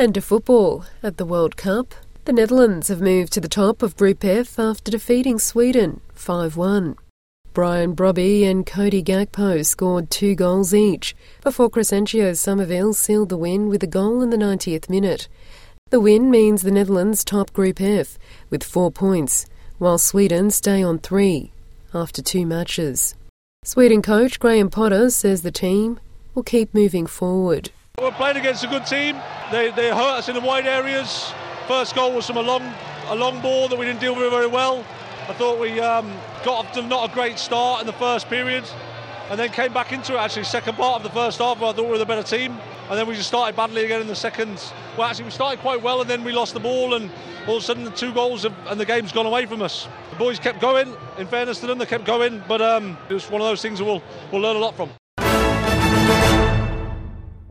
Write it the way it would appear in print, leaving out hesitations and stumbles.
And to football. At the World Cup, the Netherlands have moved to the top of Group F after defeating Sweden 5-1. Brian Brobby and Cody Gakpo scored 2 goals each, before Crescencio Somerville sealed the win with a goal in the 90th minute. The win means the Netherlands top Group F with 4 points, while Sweden stay on 3 after 2 matches. Sweden coach Graham Potter says the team will keep moving forward. We're playing against a good team. They hurt us in the wide areas. First goal was from a long ball that we didn't deal with very well. I thought we got off to not a great start in the first period and then came back into it actually second part of the first half where I thought we were the better team, and then we just started badly again in the second. Well, actually we started quite well and then we lost the ball, and all of a sudden the 2 goals and the game's gone away from us. The boys kept going, in fairness to them, they kept going, but it was one of those things that we'll learn a lot from.